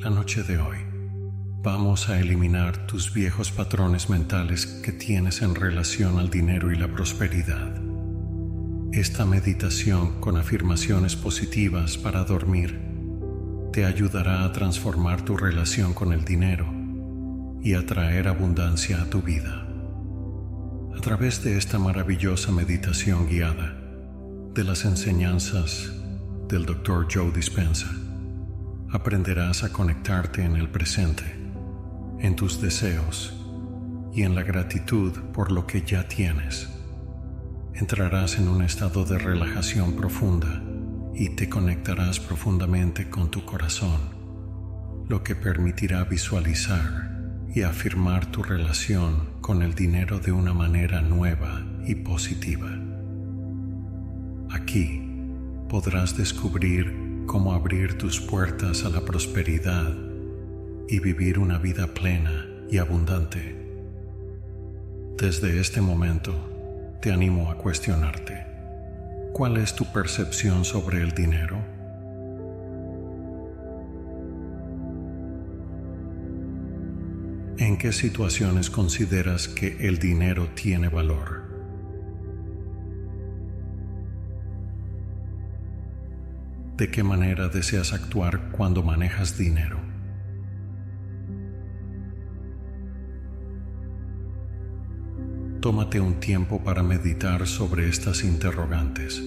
La noche de hoy vamos a eliminar tus viejos patrones mentales que tienes en relación al dinero y la prosperidad. Esta meditación con afirmaciones positivas para dormir te ayudará a transformar tu relación con el dinero y a traer abundancia a tu vida. A través de esta maravillosa meditación guiada de las enseñanzas del Dr. Joe Dispenza, aprenderás a conectarte en el presente, en tus deseos y en la gratitud por lo que ya tienes. Entrarás en un estado de relajación profunda y te conectarás profundamente con tu corazón, lo que permitirá visualizar y afirmar tu relación con el dinero de una manera nueva y positiva. Aquí podrás descubrir cómo abrir tus puertas a la prosperidad y vivir una vida plena y abundante. Desde este momento, te animo a cuestionarte: ¿cuál es tu percepción sobre el dinero? ¿En qué situaciones consideras que el dinero tiene valor? ¿De qué manera deseas actuar cuando manejas dinero? Tómate un tiempo para meditar sobre estas interrogantes.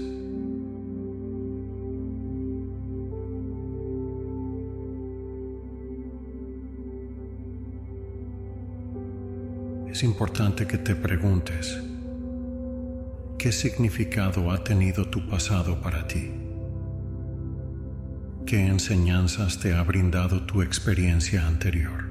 Es importante que te preguntes: ¿qué significado ha tenido tu pasado para ti? ¿Qué enseñanzas te ha brindado tu experiencia anterior?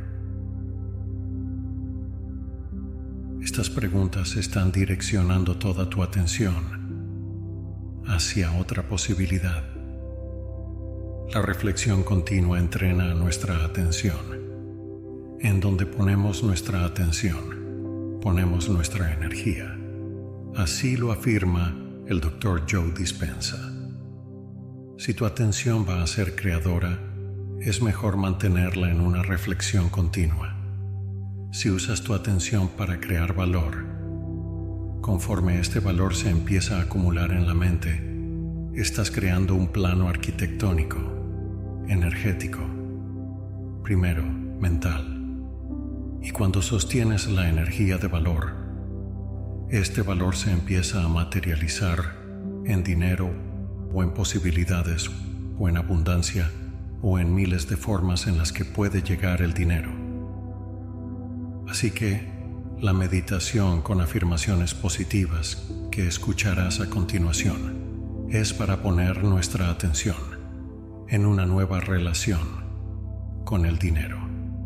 Estas preguntas están direccionando toda tu atención hacia otra posibilidad. La reflexión continua entrena a nuestra atención. En donde ponemos nuestra atención, ponemos nuestra energía. Así lo afirma el Dr. Joe Dispenza. Si tu atención va a ser creadora, es mejor mantenerla en una reflexión continua. Si usas tu atención para crear valor, conforme este valor se empieza a acumular en la mente, estás creando un plano arquitectónico, energético, primero mental. Y cuando sostienes la energía de valor, este valor se empieza a materializar en dinero, o en posibilidades, o en abundancia, o en miles de formas en las que puede llegar el dinero. Así que la meditación con afirmaciones positivas que escucharás a continuación es para poner nuestra atención en una nueva relación con el dinero.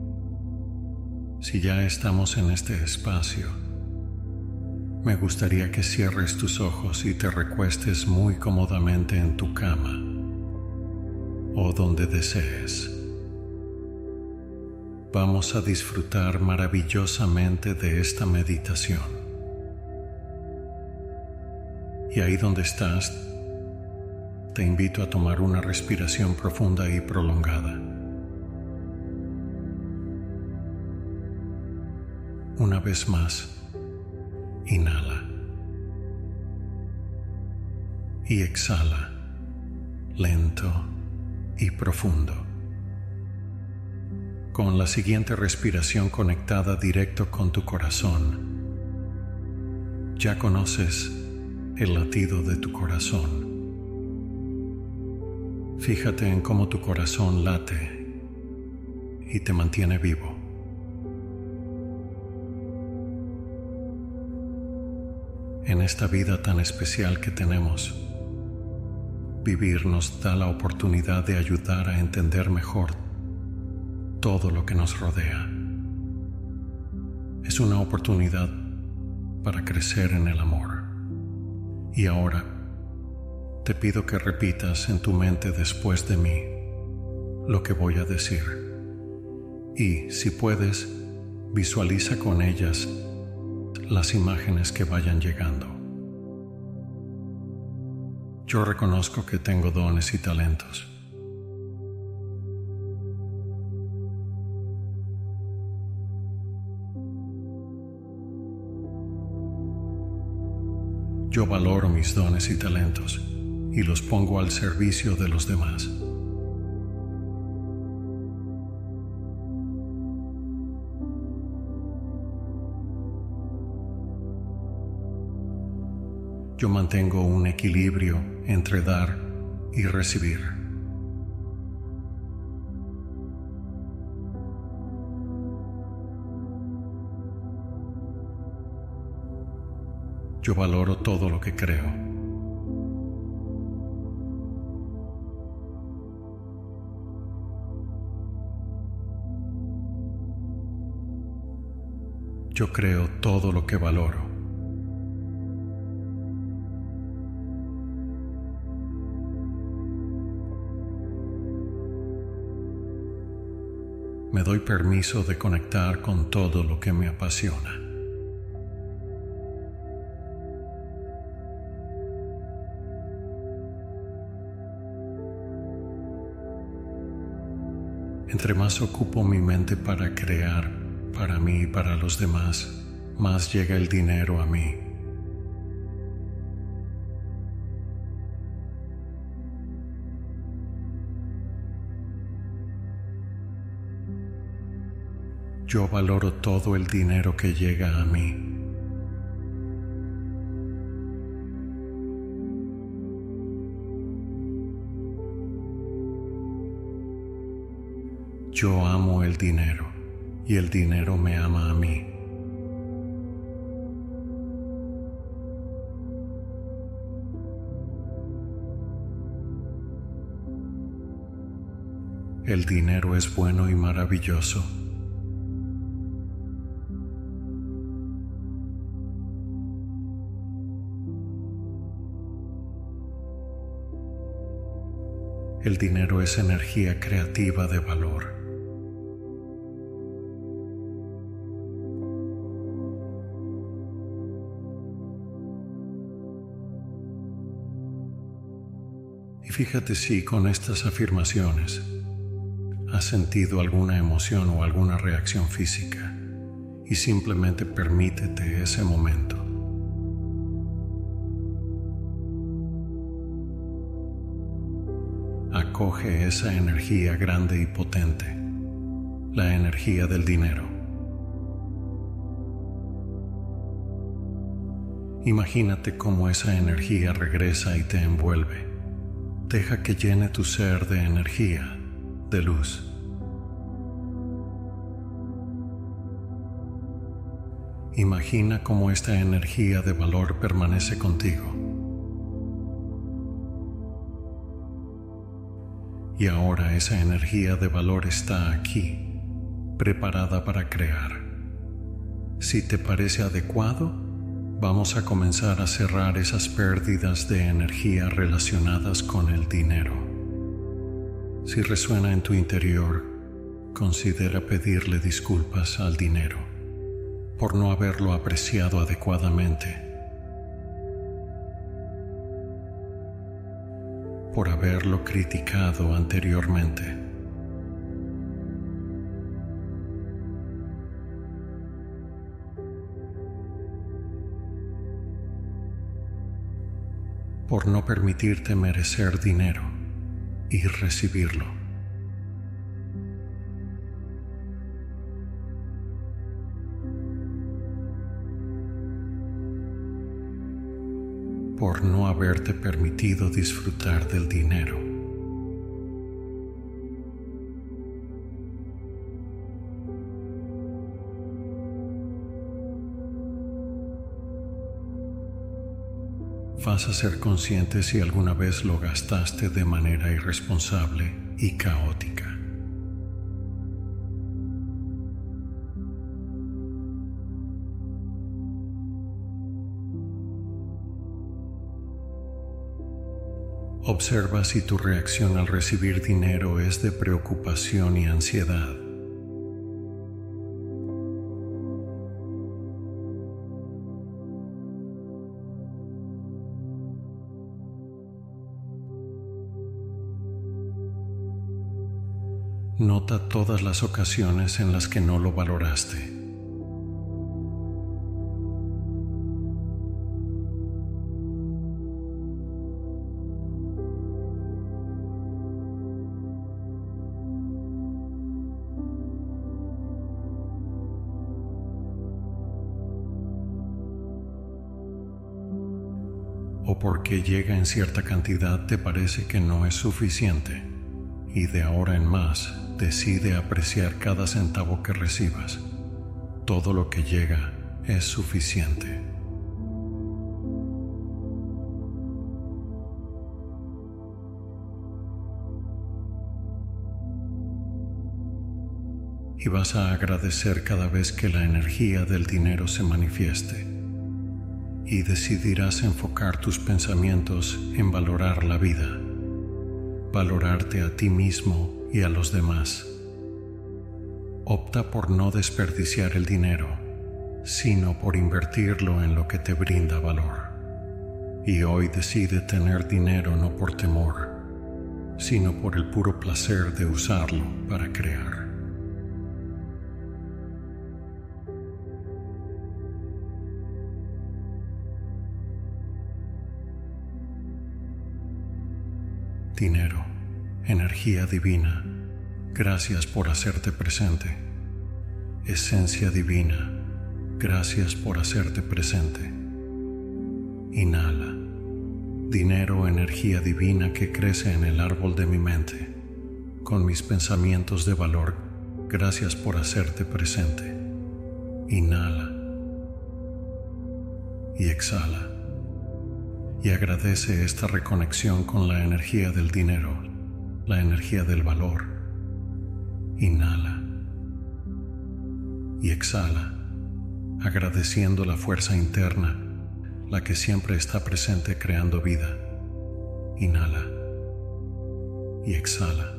Si ya estamos en este espacio, me gustaría que cierres tus ojos y te recuestes muy cómodamente en tu cama o donde desees. Vamos a disfrutar maravillosamente de esta meditación. Y ahí donde estás, te invito a tomar una respiración profunda y prolongada. Una vez más, inhala y exhala, lento y profundo. Con la siguiente respiración conectada directo con tu corazón, ya conoces el latido de tu corazón. Fíjate en cómo tu corazón late y te mantiene vivo. En esta vida tan especial que tenemos, vivir nos da la oportunidad de ayudar a entender mejor todo lo que nos rodea. Es una oportunidad para crecer en el amor. Y ahora te pido que repitas en tu mente después de mí lo que voy a decir. Y, si puedes, visualiza con ellas las imágenes que vayan llegando. Yo reconozco que tengo dones y talentos. Yo valoro mis dones y talentos y los pongo al servicio de los demás. Yo mantengo un equilibrio entre dar y recibir. Yo valoro todo lo que creo. Yo creo todo lo que valoro. Me doy permiso de conectar con todo lo que me apasiona. Entre más ocupo mi mente para crear, para mí y para los demás, más llega el dinero a mí. Yo valoro todo el dinero que llega a mí. Yo amo el dinero y el dinero me ama a mí. El dinero es bueno y maravilloso. El dinero es energía creativa de valor. Y fíjate si con estas afirmaciones has sentido alguna emoción o alguna reacción física y simplemente permítete ese momento. Acoge esa energía grande y potente, la energía del dinero. Imagínate cómo esa energía regresa y te envuelve. Deja que llene tu ser de energía, de luz. Imagina cómo esta energía de valor permanece contigo. Y ahora esa energía de valor está aquí, preparada para crear. Si te parece adecuado, vamos a comenzar a cerrar esas pérdidas de energía relacionadas con el dinero. Si resuena en tu interior, considera pedirle disculpas al dinero por no haberlo apreciado adecuadamente, por haberlo criticado anteriormente. Por no permitirte merecer dinero y recibirlo. Por no haberte permitido disfrutar del dinero. Vas a ser consciente si alguna vez lo gastaste de manera irresponsable y caótica. Observa si tu reacción al recibir dinero es de preocupación y ansiedad. Nota todas las ocasiones en las que no lo valoraste. o porque llega en cierta cantidad te parece que no es suficiente, y de ahora en más decide apreciar cada centavo que recibas. Todo lo que llega es suficiente. Y vas a agradecer cada vez que la energía del dinero se manifieste, y decidirás enfocar tus pensamientos en valorar la vida, valorarte a ti mismo y a los demás. Opta por no desperdiciar el dinero, sino por invertirlo en lo que te brinda valor. Y hoy decide tener dinero no por temor, sino por el puro placer de usarlo para crear. Dinero, energía divina, gracias por hacerte presente. Esencia divina, gracias por hacerte presente. Inhala. Dinero, energía divina que crece en el árbol de mi mente. Con mis pensamientos de valor, gracias por hacerte presente. Inhala. Y exhala. Y agradece esta reconexión con la energía del dinero, la energía del valor. Inhala y exhala, agradeciendo la fuerza interna, la que siempre está presente creando vida. Inhala y exhala.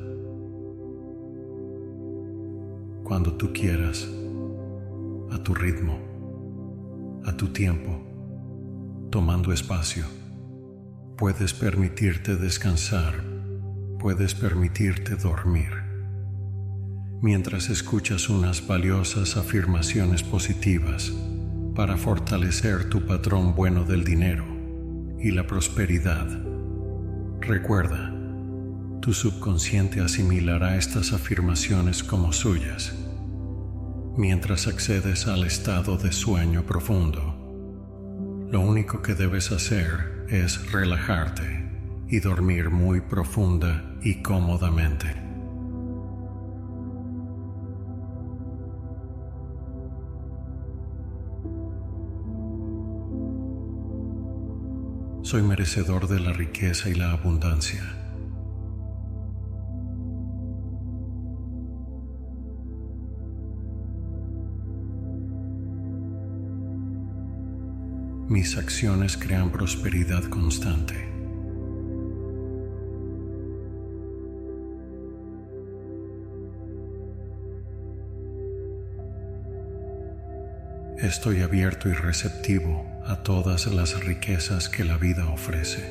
Cuando tú quieras, a tu ritmo, a tu tiempo, tomando espacio. Puedes permitirte descansar, puedes permitirte dormir, mientras escuchas unas valiosas afirmaciones positivas para fortalecer tu patrón bueno del dinero y la prosperidad. Recuerda, tu subconsciente asimilará estas afirmaciones como suyas, mientras accedes al estado de sueño profundo. Lo único que debes hacer es relajarte y dormir muy profunda y cómodamente. Soy merecedor de la riqueza y la abundancia. Mis acciones crean prosperidad constante. Estoy abierto y receptivo a todas las riquezas que la vida ofrece.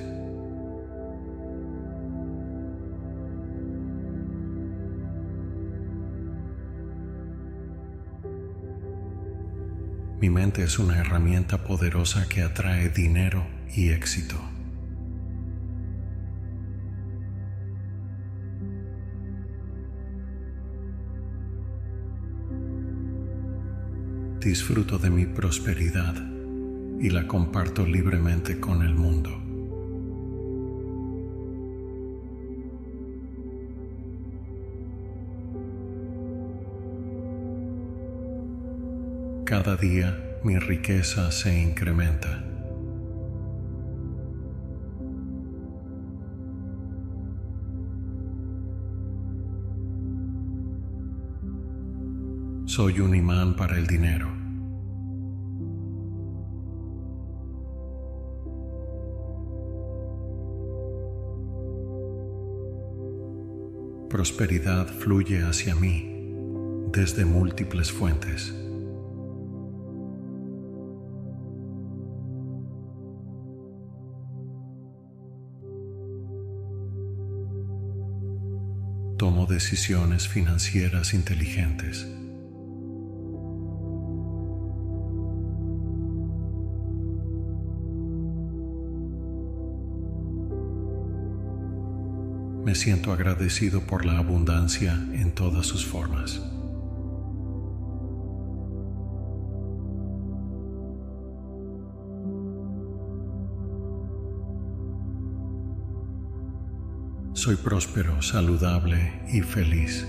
Mi mente es una herramienta poderosa que atrae dinero y éxito. Disfruto de mi prosperidad y la comparto libremente con el mundo. Cada día mi riqueza se incrementa. Soy un imán para el dinero. Prosperidad fluye hacia mí desde múltiples fuentes. Tomo decisiones financieras inteligentes. Me siento agradecido por la abundancia en todas sus formas. soy próspero, saludable y feliz.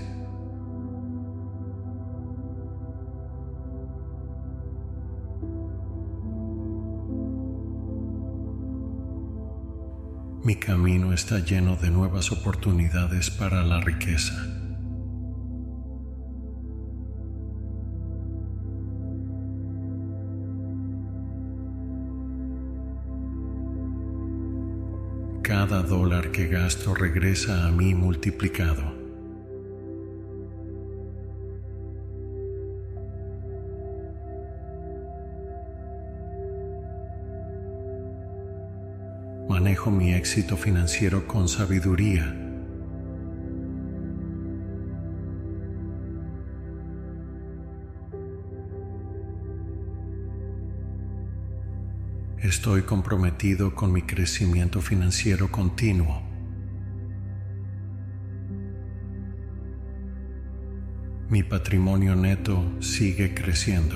Mi camino está lleno de nuevas oportunidades para la riqueza. Cada dólar que gasto regresa a mí multiplicado. Manejo mi éxito financiero con sabiduría. Estoy comprometido con mi crecimiento financiero continuo. Mi patrimonio neto sigue creciendo.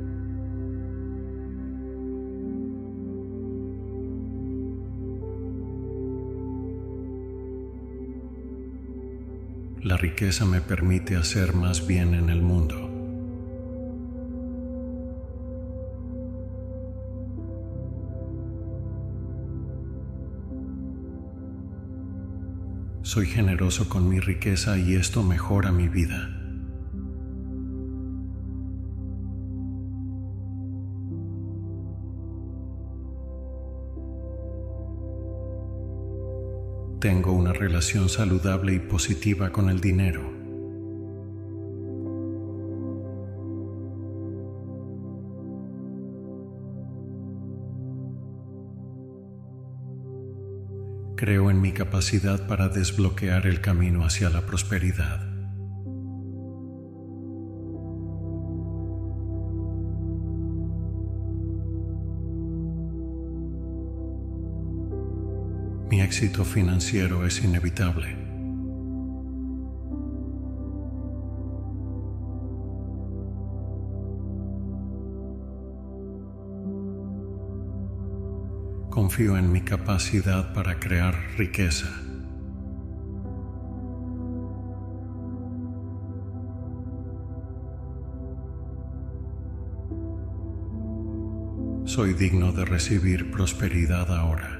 La riqueza me permite hacer más bien en el mundo. Soy generoso con mi riqueza y esto mejora mi vida. Tengo una relación saludable y positiva con el dinero. Creo en mi capacidad para desbloquear el camino hacia la prosperidad. Mi éxito financiero es inevitable. Confío en mi capacidad para crear riqueza. Soy digno de recibir prosperidad ahora.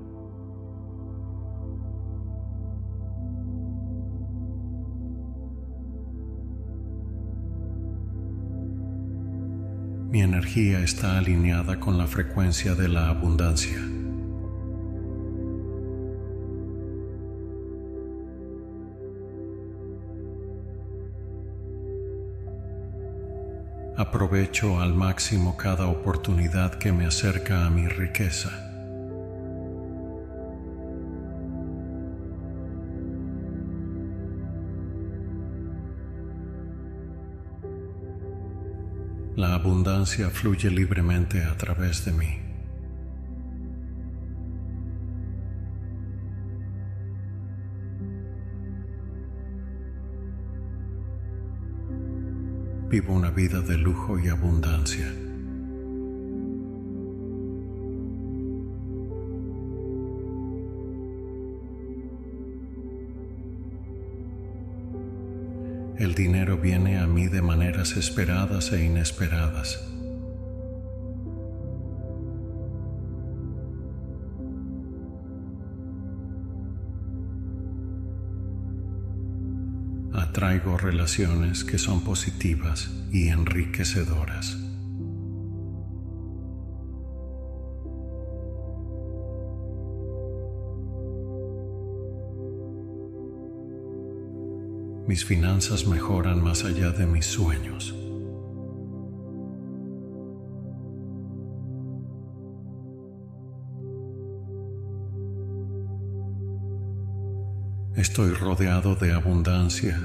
Mi energía está alineada con la frecuencia de la abundancia. Aprovecho al máximo cada oportunidad que me acerca a mi riqueza. La abundancia fluye libremente a través de mí. Vivo una vida de lujo y abundancia. El dinero viene a mí de maneras esperadas e inesperadas. Atraigo relaciones que son positivas y enriquecedoras. Mis finanzas mejoran más allá de mis sueños. Estoy rodeado de abundancia.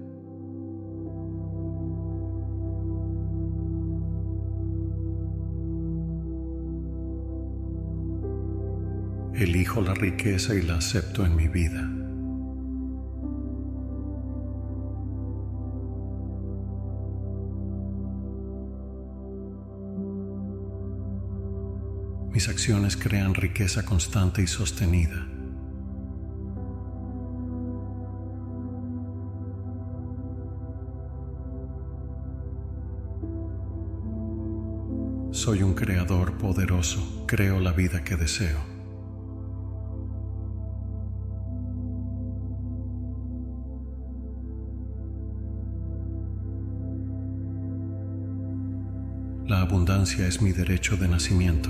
Elijo la riqueza y la acepto en mi vida. Mis acciones crean riqueza constante y sostenida. Soy un creador poderoso, creo la vida que deseo. La abundancia es mi derecho de nacimiento.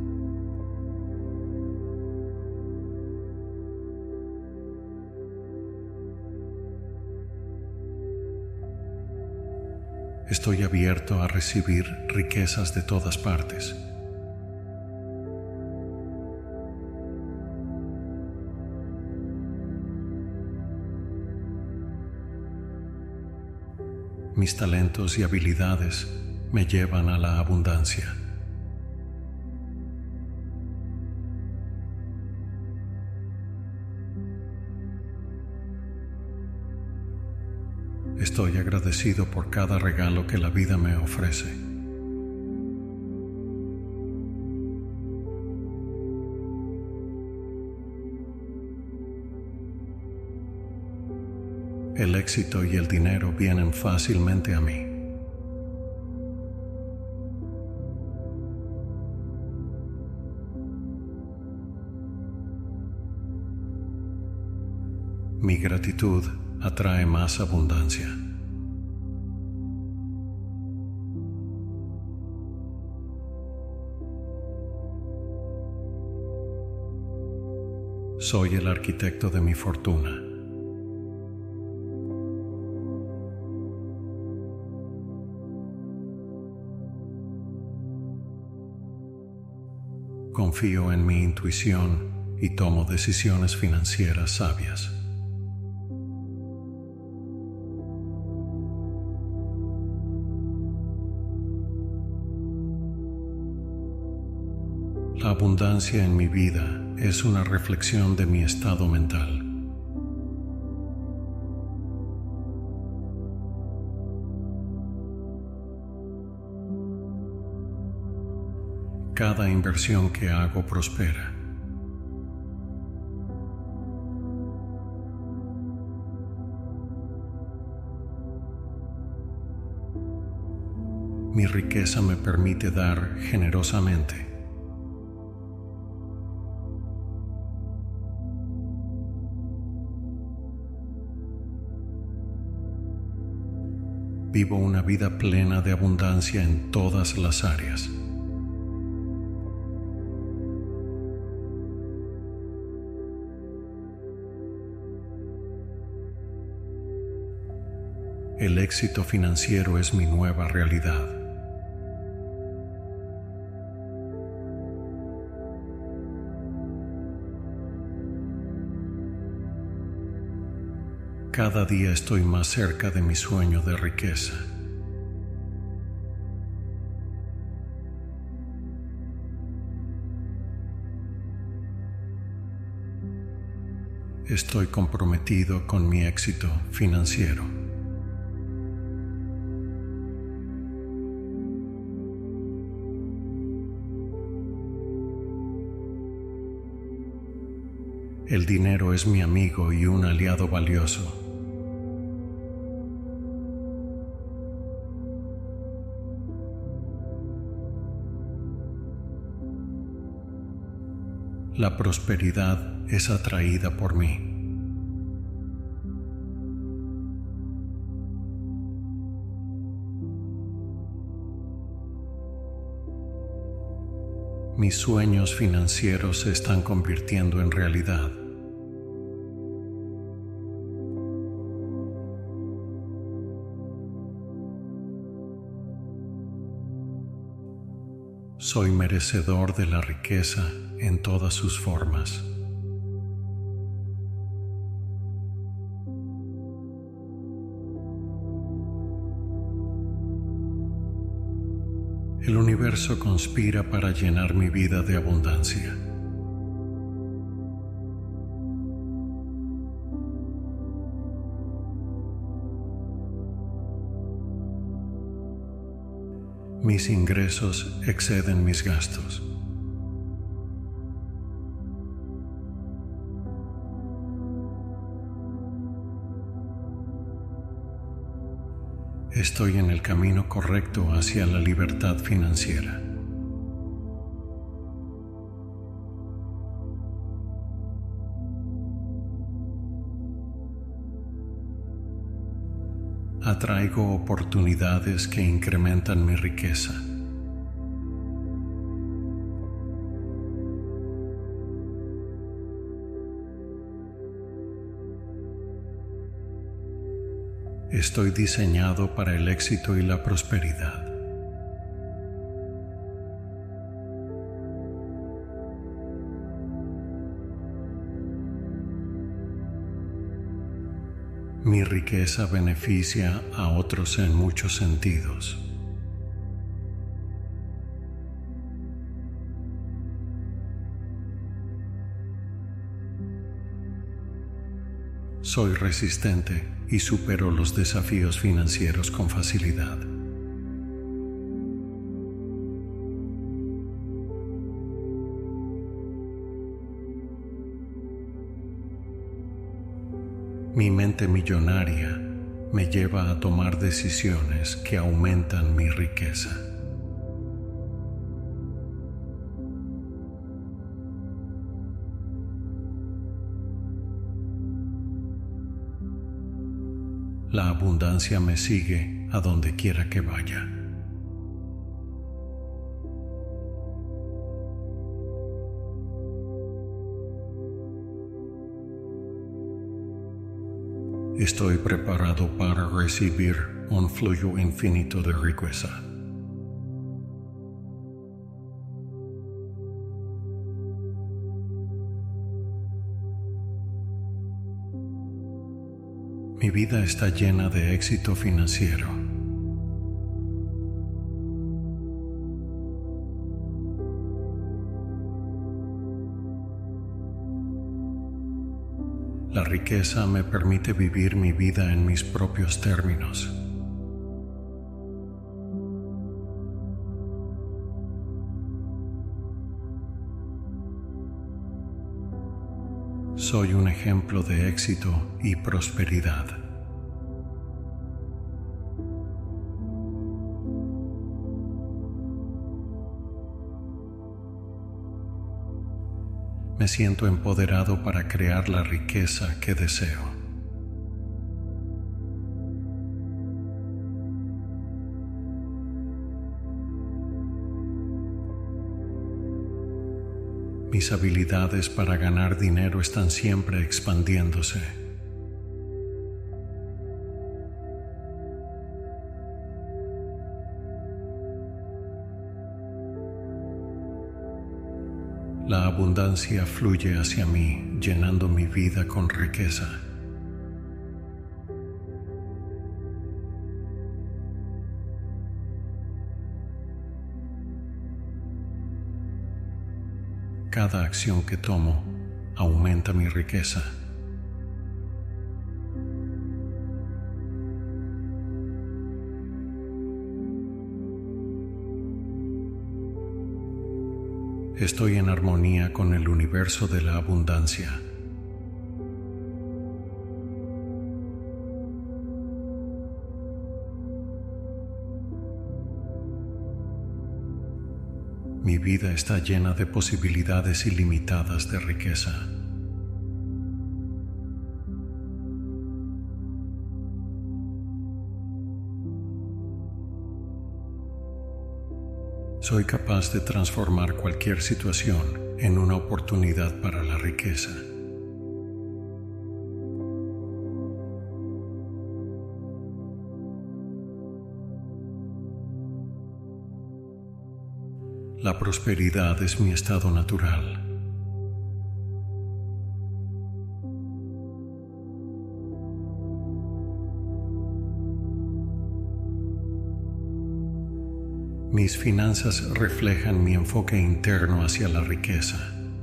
Estoy abierto a recibir riquezas de todas partes. Mis talentos y habilidades me llevan a la abundancia. Estoy agradecido por cada regalo que la vida me ofrece. El éxito y el dinero vienen fácilmente a mí. Mi gratitud atrae más abundancia. Soy el arquitecto de mi fortuna. Confío en mi intuición y tomo decisiones financieras sabias. La abundancia en mi vida es una reflexión de mi estado mental. Cada inversión que hago prospera. Mi riqueza me permite dar generosamente. Vivo una vida plena de abundancia en todas las áreas. El éxito financiero es mi nueva realidad. Cada día estoy más cerca de mi sueño de riqueza. Estoy comprometido con mi éxito financiero. El dinero es mi amigo y un aliado valioso. La prosperidad es atraída por mí. Mis sueños financieros se están convirtiendo en realidad. Soy merecedor de la riqueza en todas sus formas. El universo conspira para llenar mi vida de abundancia. Mis ingresos exceden mis gastos. Estoy en el camino correcto hacia la libertad financiera. atraigo oportunidades que incrementan mi riqueza. Estoy diseñado para el éxito y la prosperidad. Mi riqueza beneficia a otros en muchos sentidos. Soy resistente y supero los desafíos financieros con facilidad. Mi mente millonaria me lleva a tomar decisiones que aumentan mi riqueza. La abundancia me sigue a donde quiera que vaya. Estoy preparado para recibir un flujo infinito de riqueza. Mi vida está llena de éxito financiero. La riqueza me permite vivir mi vida en mis propios términos. Soy un ejemplo de éxito y prosperidad. Me siento empoderado para crear la riqueza que deseo. Mis habilidades para ganar dinero están siempre expandiéndose. La abundancia fluye hacia mí, llenando mi vida con riqueza. Cada acción que tomo aumenta mi riqueza. Estoy en armonía con el universo de la abundancia. Mi vida está llena de posibilidades ilimitadas de riqueza. Soy capaz de transformar cualquier situación en una oportunidad para la riqueza. La prosperidad es mi estado natural. Mis finanzas reflejan mi enfoque interno hacia la riqueza.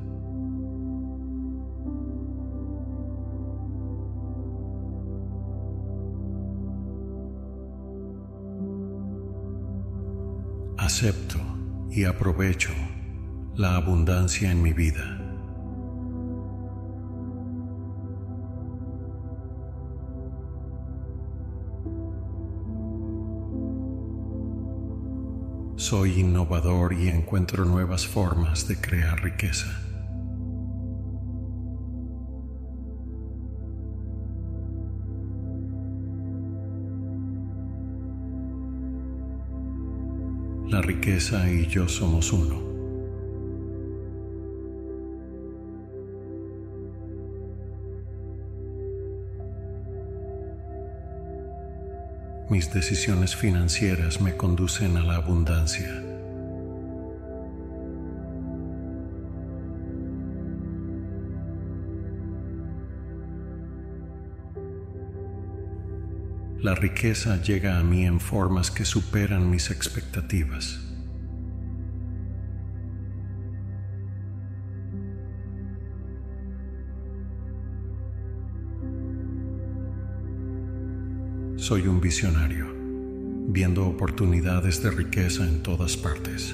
Acepto y aprovecho la abundancia en mi vida. Soy innovador y encuentro nuevas formas de crear riqueza. La riqueza y yo somos uno. Mis decisiones financieras me conducen a la abundancia. La riqueza llega a mí en formas que superan mis expectativas. Soy un visionario, viendo oportunidades de riqueza en todas partes.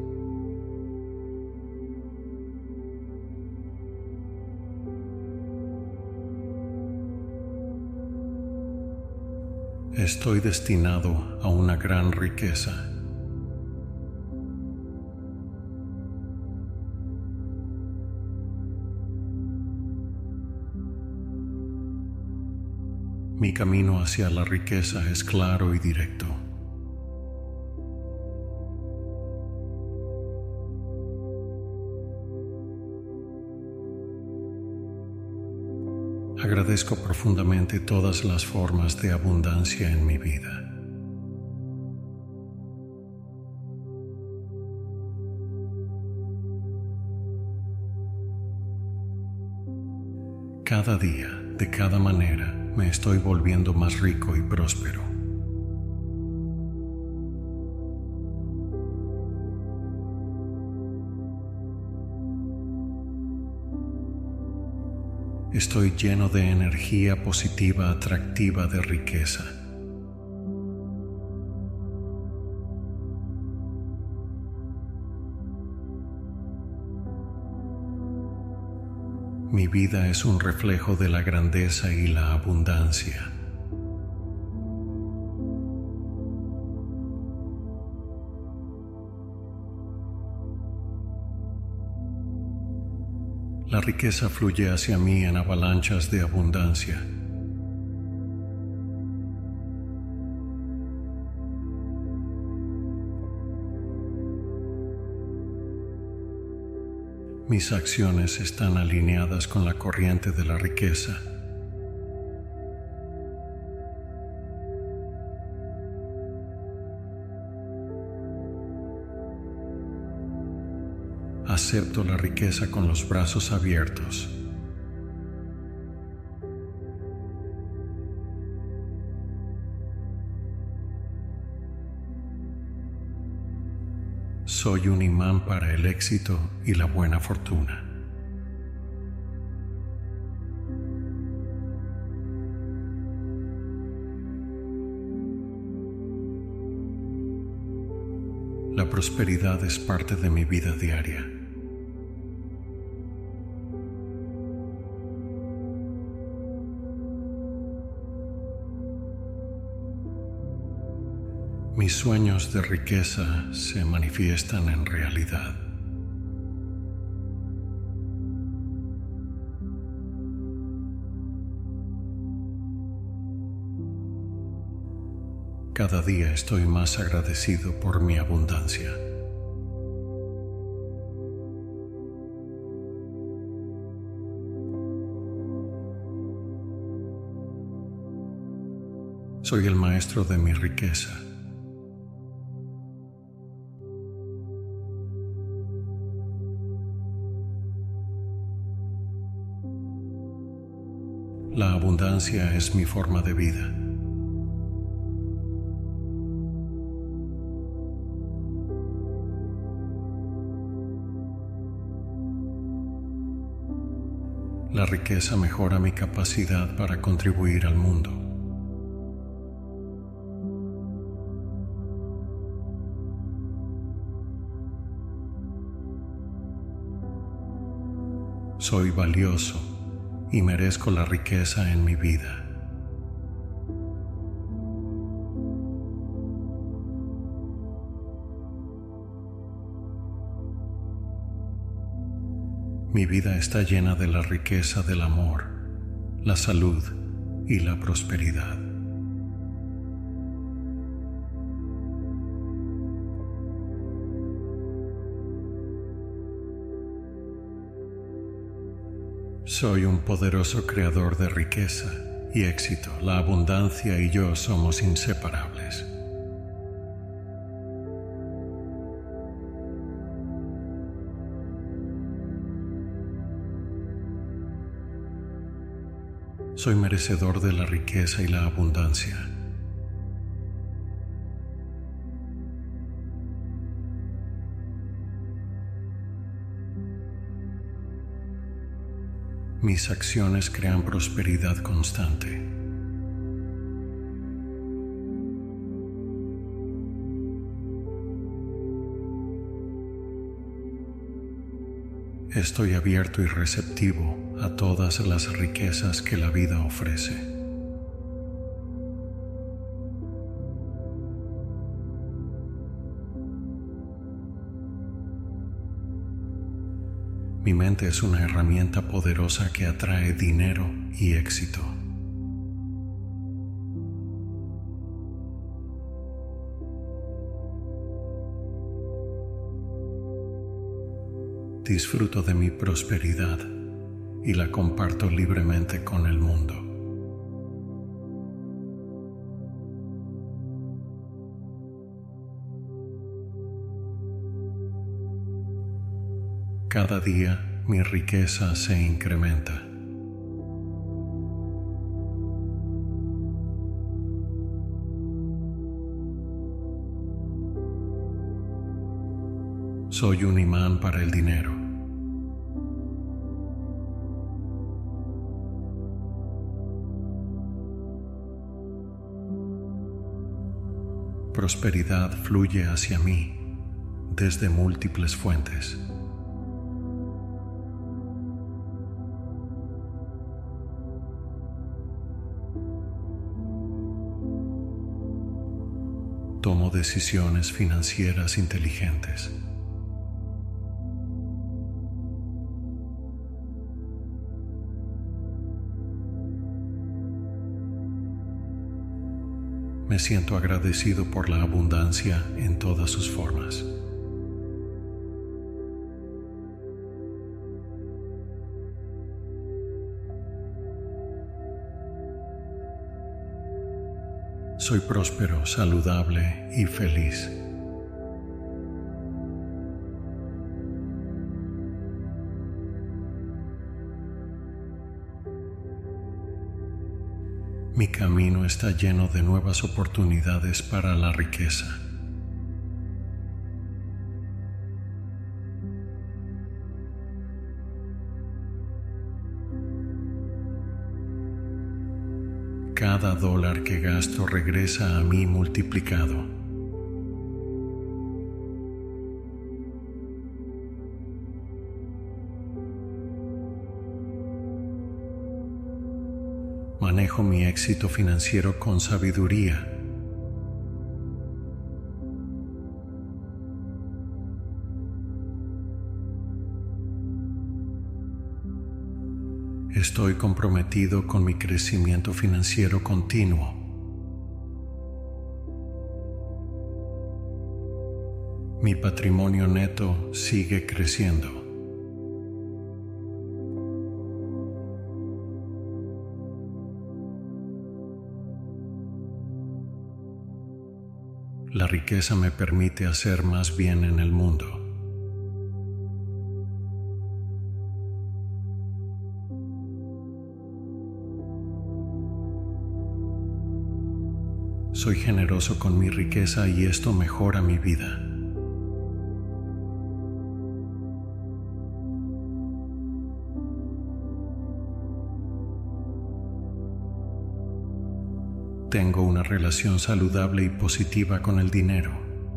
Estoy destinado a una gran riqueza. Mi camino hacia la riqueza es claro y directo. Agradezco profundamente todas las formas de abundancia en mi vida. Cada día, de cada manera, me estoy volviendo más rico y próspero. Estoy lleno de energía positiva, atractiva, de riqueza. Mi vida es un reflejo de la grandeza y la abundancia. La riqueza fluye hacia mí en avalanchas de abundancia. Mis acciones están alineadas con la corriente de la riqueza. Acepto la riqueza con los brazos abiertos. Soy un imán para el éxito y la buena fortuna. La prosperidad es parte de mi vida diaria. Mis sueños de riqueza se manifiestan en realidad. Cada día estoy más agradecido por mi abundancia. Soy el maestro de mi riqueza. La abundancia es mi forma de vida. La riqueza mejora mi capacidad para contribuir al mundo. Soy valioso y merezco la riqueza en mi vida. Mi vida está llena de la riqueza del amor, la salud y la prosperidad. Soy un poderoso creador de riqueza y éxito. La abundancia y yo somos inseparables. Soy merecedor de la riqueza y la abundancia. Mis acciones crean prosperidad constante. Estoy abierto y receptivo a todas las riquezas que la vida ofrece. Mi mente es una herramienta poderosa que atrae dinero y éxito. Disfruto de mi prosperidad y la comparto libremente con el mundo. Cada día mi riqueza se incrementa. Soy un imán para el dinero. Prosperidad fluye hacia mí desde múltiples fuentes. Tomo decisiones financieras inteligentes. Me siento agradecido por la abundancia en todas sus formas. Soy próspero, saludable y feliz. Mi camino está lleno de nuevas oportunidades para la riqueza. Cada dólar que gasto regresa a mí multiplicado. Manejo mi éxito financiero con sabiduría. Estoy comprometido con mi crecimiento financiero continuo. Mi patrimonio neto sigue creciendo. La riqueza me permite hacer más bien en el mundo. Soy generoso con mi riqueza y esto mejora mi vida. Tengo una relación saludable y positiva con el dinero.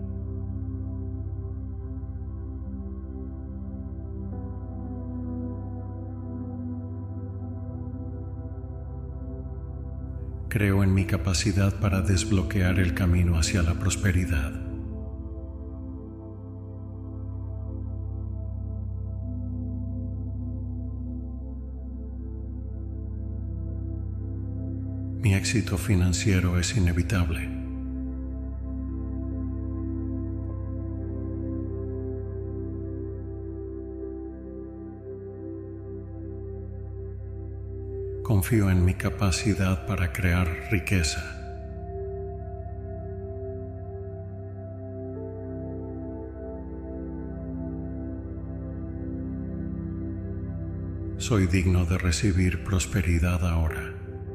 Creo en mi capacidad para desbloquear el camino hacia la prosperidad. Mi éxito financiero es inevitable. Confío en mi capacidad para crear riqueza. Soy digno de recibir prosperidad ahora.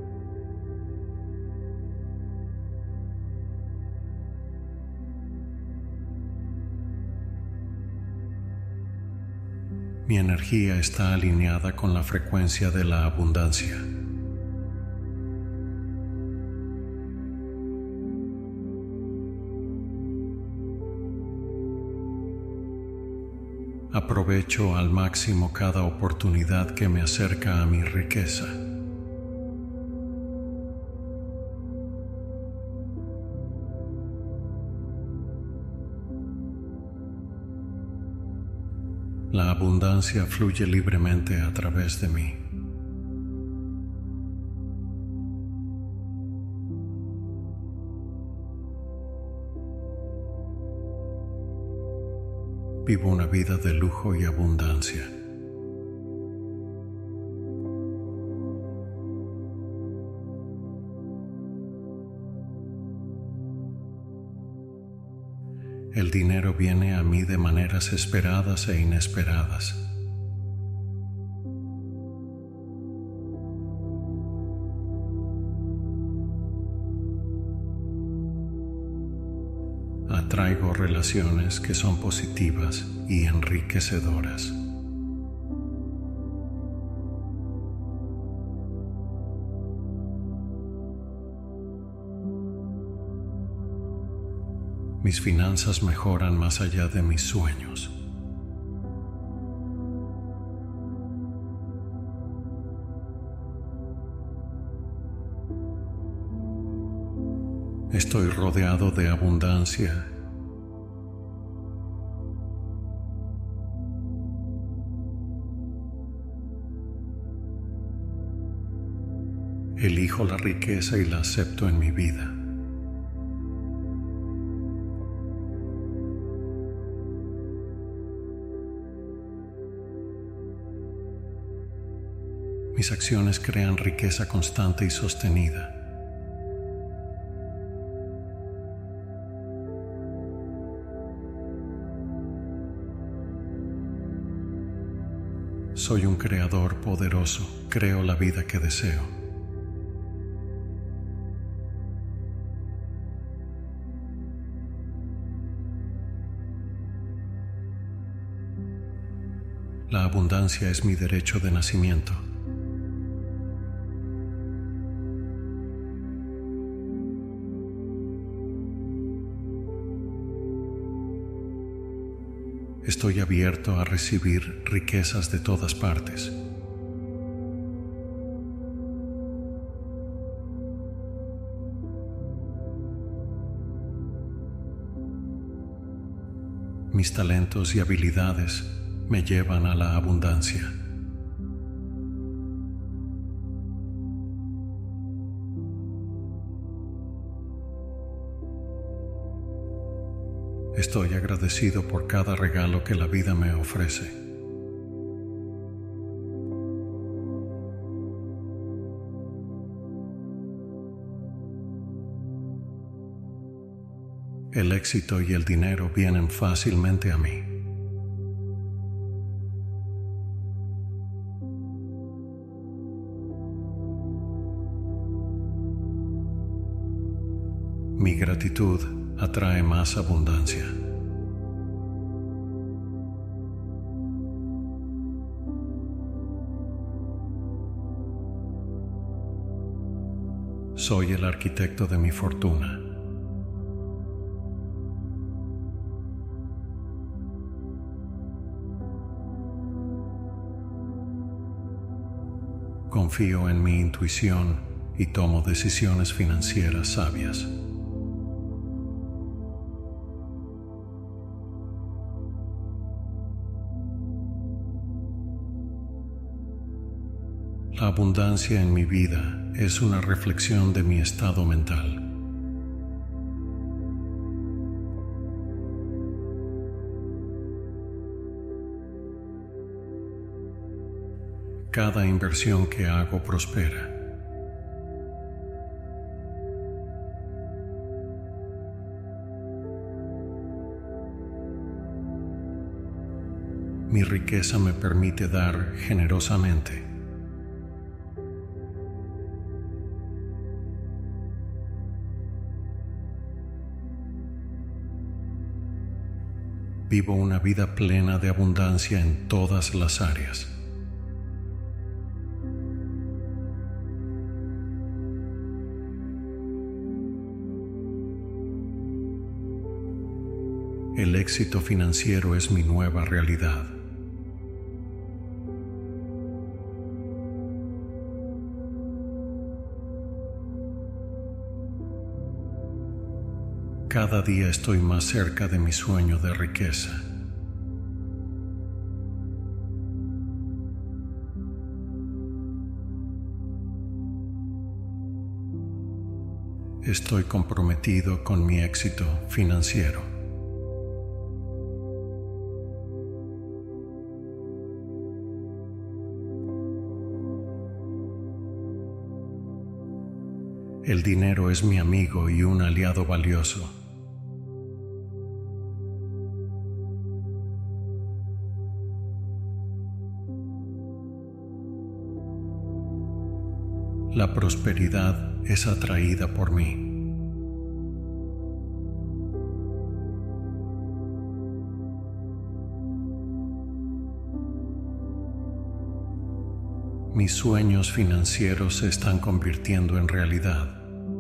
Mi energía está alineada con la frecuencia de la abundancia. Aprovecho al máximo cada oportunidad que me acerca a mi riqueza. La abundancia fluye libremente a través de mí. Vivo una vida de lujo y abundancia. El dinero viene a mí de maneras esperadas e inesperadas. Atraigo relaciones que son positivas y enriquecedoras. Mis finanzas mejoran más allá de mis sueños. Estoy rodeado de abundancia. Elijo la riqueza y la acepto en mi vida. Mis acciones crean riqueza constante y sostenida. Soy un creador poderoso. Creo la vida que deseo. La abundancia es mi derecho de nacimiento. Estoy abierto a recibir riquezas de todas partes. Mis talentos y habilidades me llevan a la abundancia. Estoy agradecido por cada regalo que la vida me ofrece. El éxito y el dinero vienen fácilmente a mí. Mi gratitud atrae más abundancia. Soy el arquitecto de mi fortuna. Confío en mi intuición y tomo decisiones financieras sabias. La abundancia en mi vida es una reflexión de mi estado mental. cada inversión que hago prospera. Mi riqueza me permite dar generosamente. Vivo una vida plena de abundancia en todas las áreas. El éxito financiero es mi nueva realidad. Cada día estoy más cerca de mi sueño de riqueza. Estoy comprometido con mi éxito financiero. El dinero es mi amigo y un aliado valioso. La prosperidad es atraída por mí. Mis sueños financieros se están convirtiendo en realidad.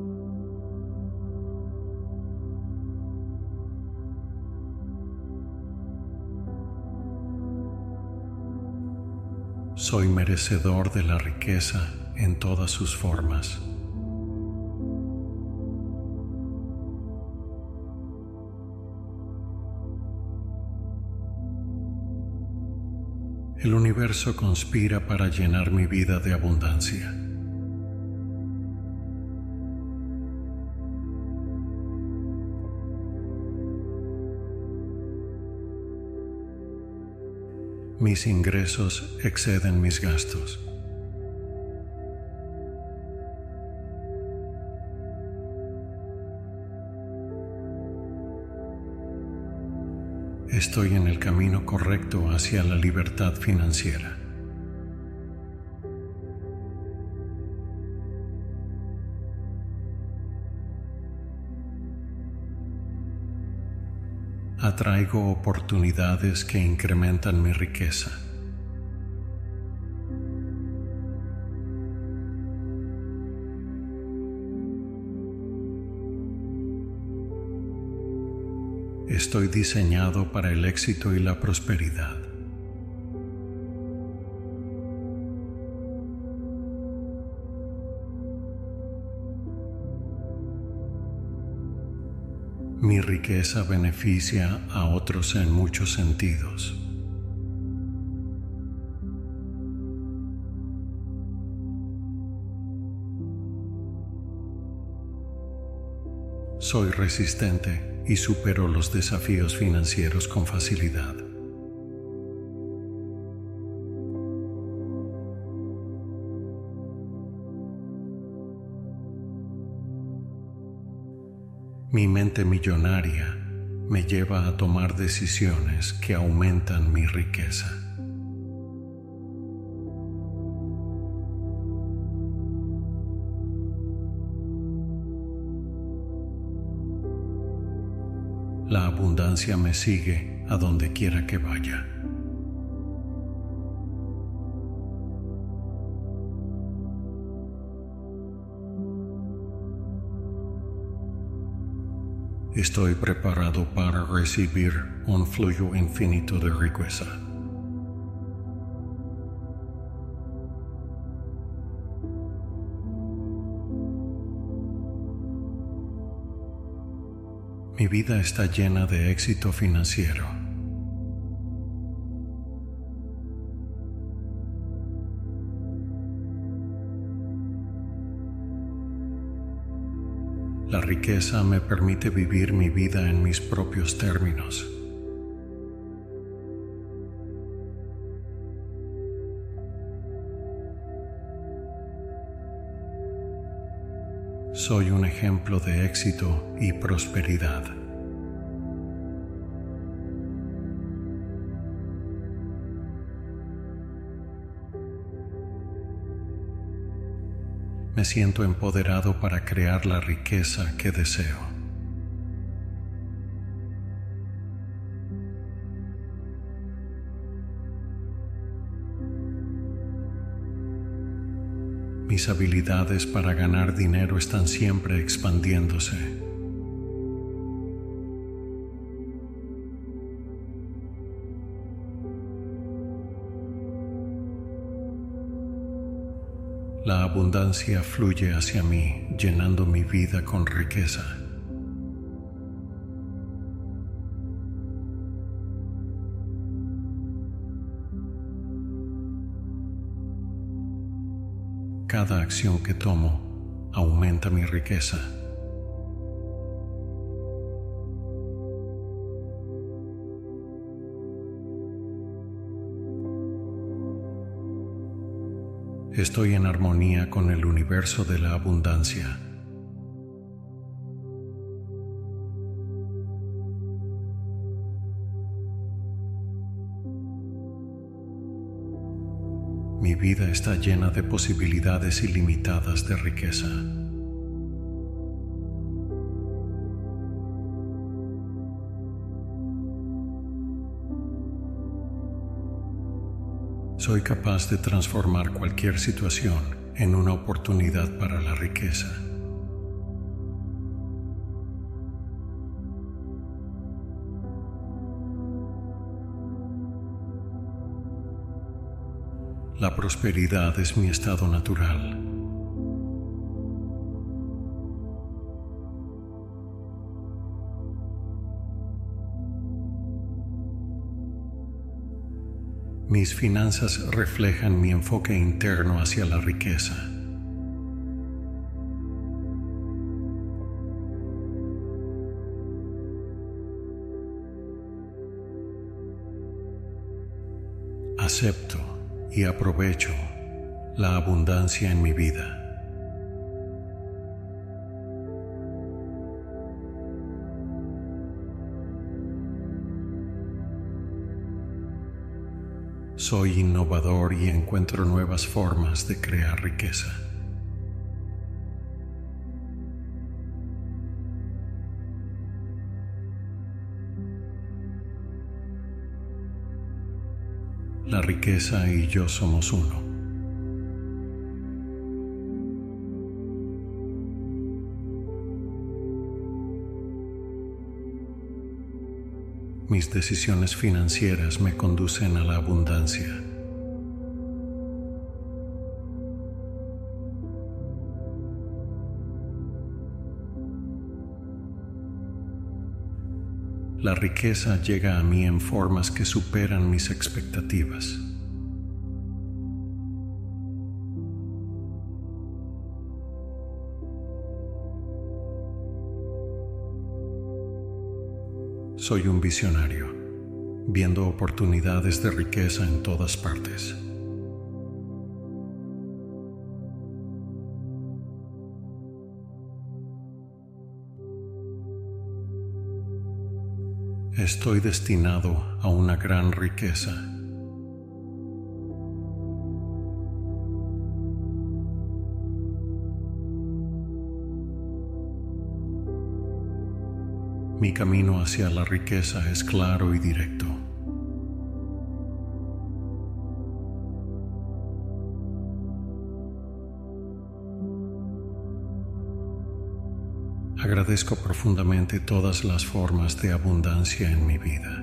Soy merecedor de la riqueza en todas sus formas. El universo conspira para llenar mi vida de abundancia. Mis ingresos exceden mis gastos. Estoy en el camino correcto hacia la libertad financiera. Atraigo oportunidades que incrementan mi riqueza. Estoy diseñado para el éxito y la prosperidad. Mi riqueza beneficia a otros en muchos sentidos. Soy resistente y supero los desafíos financieros con facilidad. Mi mente millonaria me lleva a tomar decisiones que aumentan mi riqueza. La abundancia me sigue a donde quiera que vaya. Estoy preparado para recibir un flujo infinito de riqueza. Mi vida está llena de éxito financiero. La riqueza me permite vivir mi vida en mis propios términos. Soy un ejemplo de éxito y prosperidad. Me siento empoderado para crear la riqueza que deseo. Mis habilidades para ganar dinero están siempre expandiéndose. La abundancia fluye hacia mí, llenando mi vida con riqueza. Cada acción que tomo aumenta mi riqueza. Estoy en armonía con el universo de la abundancia. Mi vida está llena de posibilidades ilimitadas de riqueza. Soy capaz de transformar cualquier situación en una oportunidad para la riqueza. La prosperidad es mi estado natural. Mis finanzas reflejan mi enfoque interno hacia la riqueza. Acepto y aprovecho la abundancia en mi vida. Soy innovador y encuentro nuevas formas de crear riqueza. La riqueza y yo somos uno. Mis decisiones financieras me conducen a la abundancia. La riqueza llega a mí en formas que superan mis expectativas. Soy un visionario, viendo oportunidades de riqueza en todas partes. Estoy destinado a una gran riqueza. Mi camino hacia la riqueza es claro y directo. Agradezco profundamente todas las formas de abundancia en mi vida.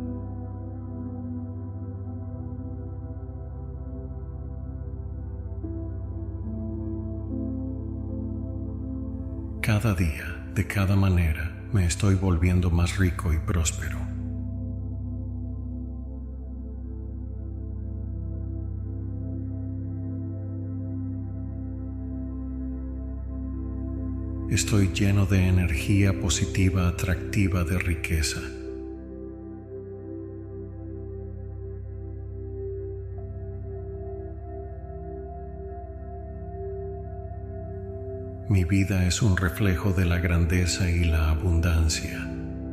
Cada día, de cada manera, me estoy volviendo más rico y próspero. Estoy lleno de energía positiva, atractiva de riqueza. Mi vida es un reflejo de la grandeza y la abundancia.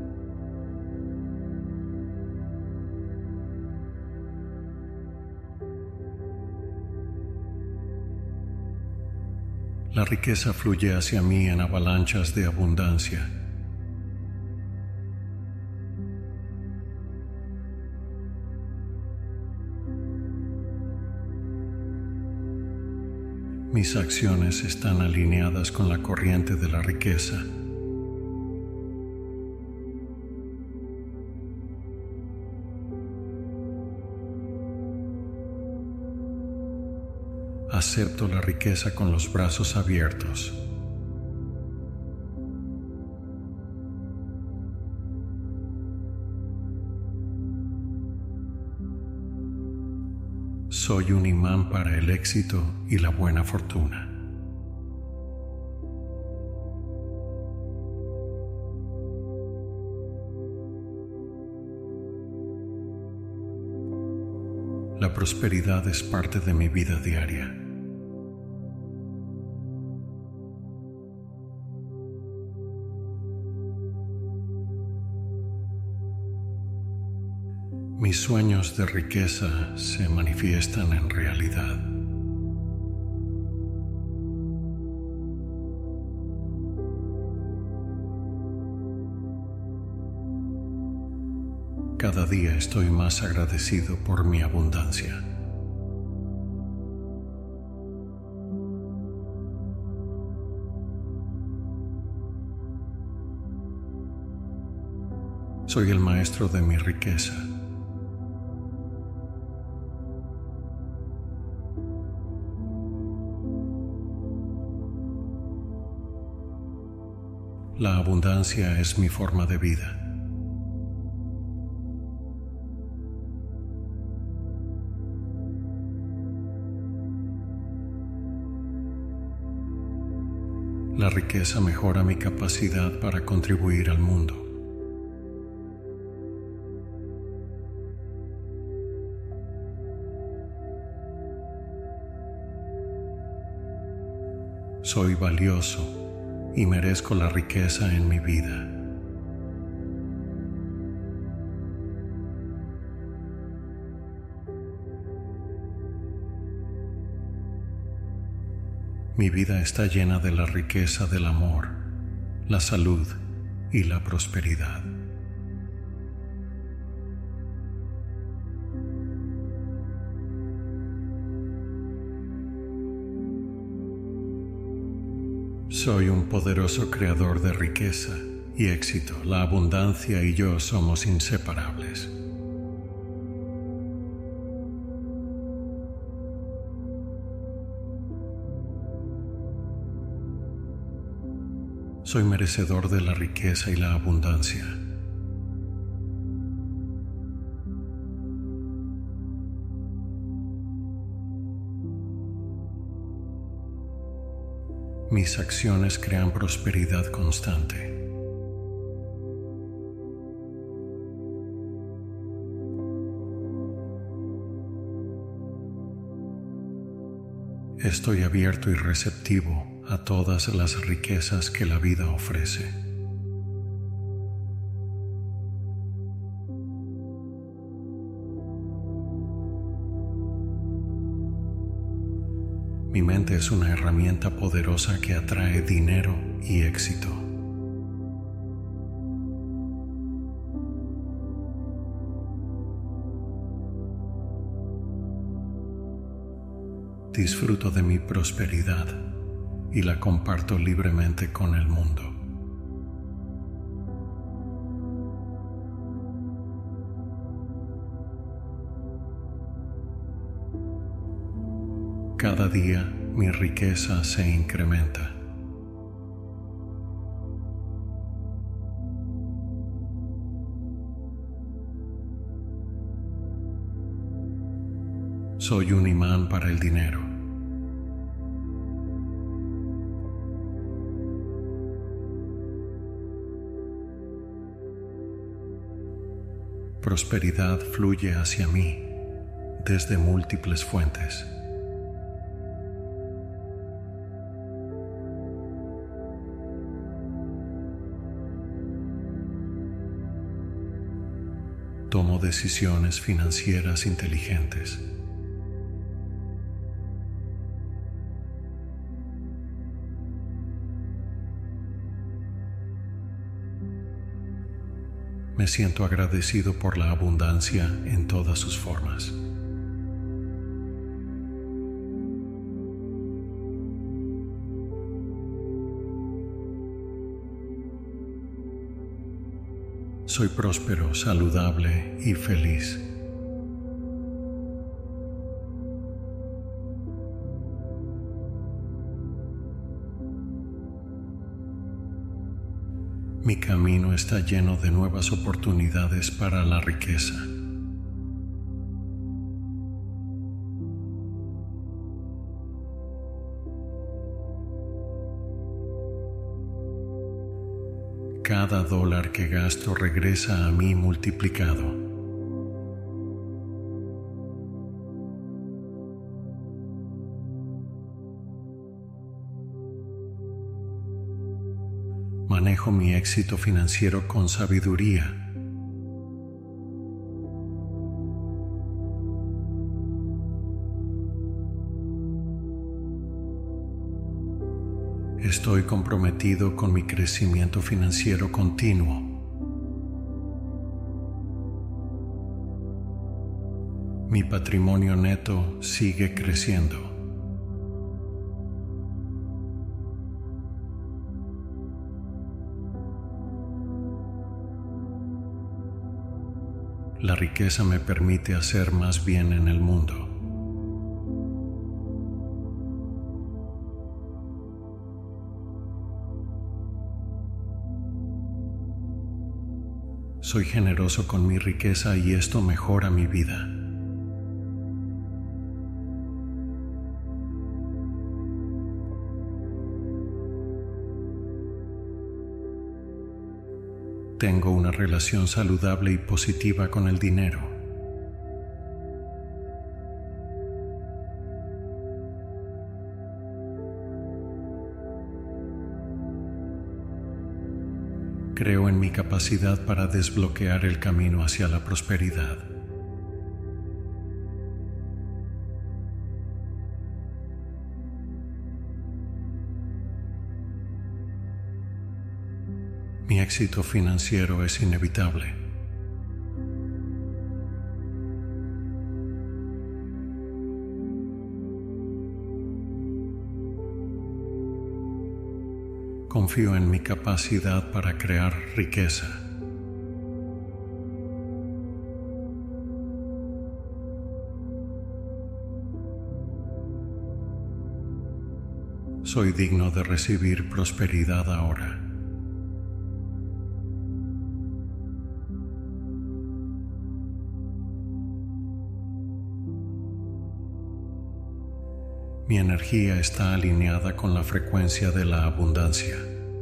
La riqueza fluye hacia mí en avalanchas de abundancia. Mis acciones están alineadas con la corriente de la riqueza. Acepto la riqueza con los brazos abiertos. Soy un imán para el éxito y la buena fortuna. La prosperidad es parte de mi vida diaria. Mis sueños de riqueza se manifiestan en realidad. Cada día estoy más agradecido por mi abundancia. Soy el maestro de mi riqueza. La abundancia es mi forma de vida. La riqueza mejora mi capacidad para contribuir al mundo. Soy valioso y merezco la riqueza en mi vida. Mi vida está llena de la riqueza del amor, la salud y la prosperidad. Soy un poderoso creador de riqueza y éxito. La abundancia y yo somos inseparables. Soy merecedor de la riqueza y la abundancia. Mis acciones crean prosperidad constante. Estoy abierto y receptivo a todas las riquezas que la vida ofrece. Mi mente es una herramienta poderosa que atrae dinero y éxito. Disfruto de mi prosperidad y la comparto libremente con el mundo. Cada día mi riqueza se incrementa. Soy un imán para el dinero. Prosperidad fluye hacia mí desde múltiples fuentes. tomo decisiones financieras inteligentes. Me siento agradecido por la abundancia en todas sus formas. Soy próspero, saludable y feliz. Mi camino está lleno de nuevas oportunidades para la riqueza. Cada dólar que gasto regresa a mí multiplicado. Manejo mi éxito financiero con sabiduría. Estoy comprometido con mi crecimiento financiero continuo. Mi patrimonio neto sigue creciendo. La riqueza me permite hacer más bien en el mundo. Soy generoso con mi riqueza y esto mejora mi vida. Tengo una relación saludable y positiva con el dinero. Creo en mi capacidad para desbloquear el camino hacia la prosperidad. Mi éxito financiero es inevitable. Confío en mi capacidad para crear riqueza. Soy digno de recibir prosperidad ahora. Mi energía está alineada con la frecuencia de la abundancia.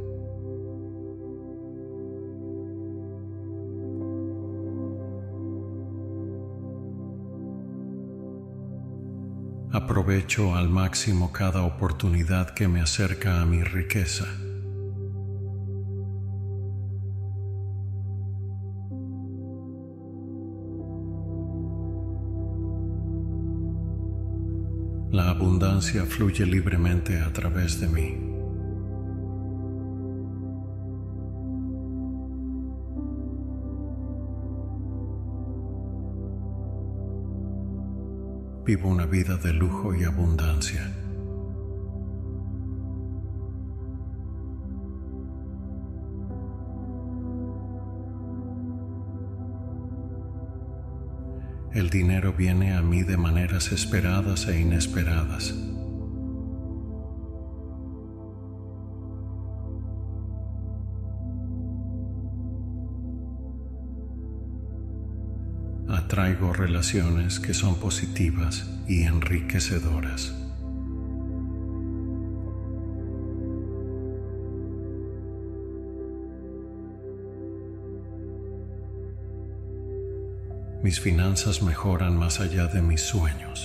Aprovecho al máximo cada oportunidad que me acerca a mi riqueza. La abundancia fluye libremente a través de mí. Vivo una vida de lujo y abundancia. El dinero viene a mí de maneras esperadas e inesperadas. Atraigo relaciones que son positivas y enriquecedoras. Mis finanzas mejoran más allá de mis sueños.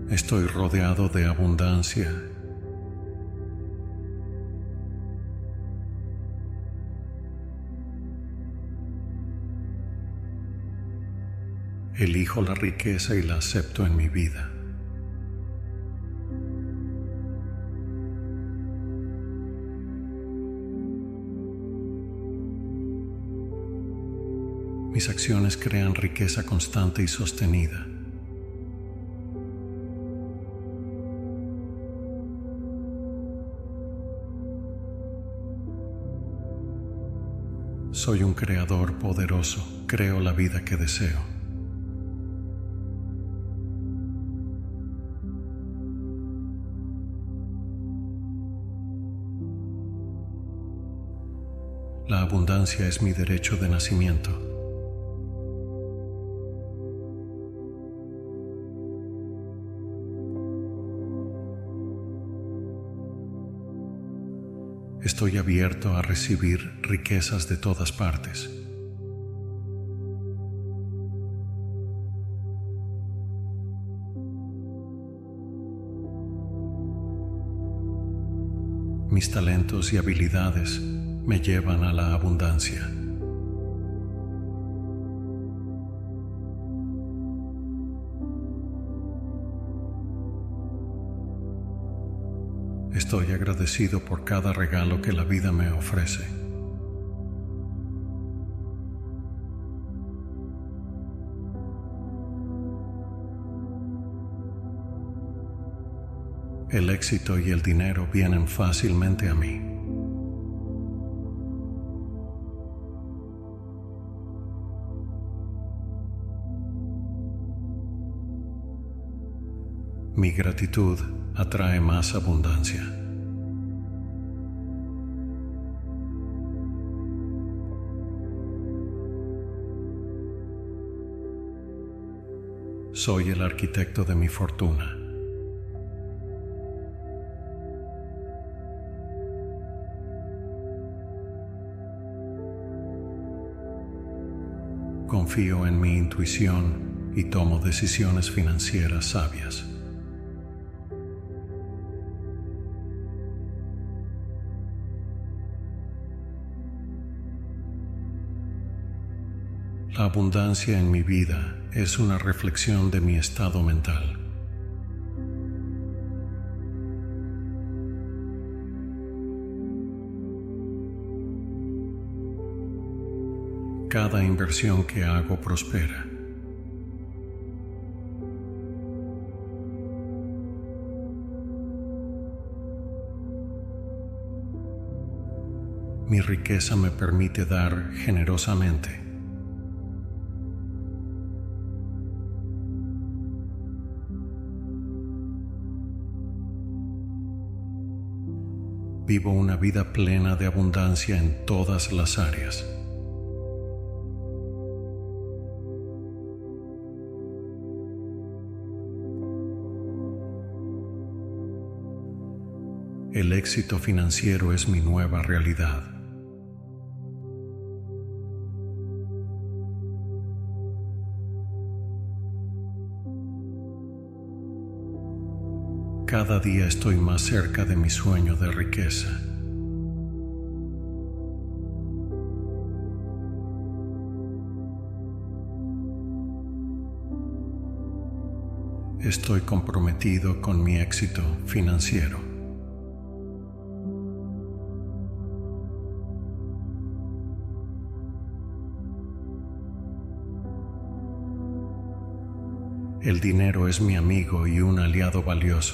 Estoy rodeado de abundancia. Elijo la riqueza y la acepto en mi vida. Mis acciones crean riqueza constante y sostenida. Soy un creador poderoso. Creo la vida que deseo. La abundancia es mi derecho de nacimiento. Estoy abierto a recibir riquezas de todas partes. Mis talentos y habilidades me llevan a la abundancia. Estoy agradecido por cada regalo que la vida me ofrece. El éxito y el dinero vienen fácilmente a mí. Mi gratitud atrae más abundancia. Soy el arquitecto de mi fortuna. Confío en mi intuición y tomo decisiones financieras sabias. La abundancia en mi vida es una reflexión de mi estado mental. Cada inversión que hago prospera. Mi riqueza me permite dar generosamente. Vivo una vida plena de abundancia en todas las áreas. El éxito financiero es mi nueva realidad. Cada día estoy más cerca de mi sueño de riqueza. Estoy comprometido con mi éxito financiero. El dinero es mi amigo y un aliado valioso.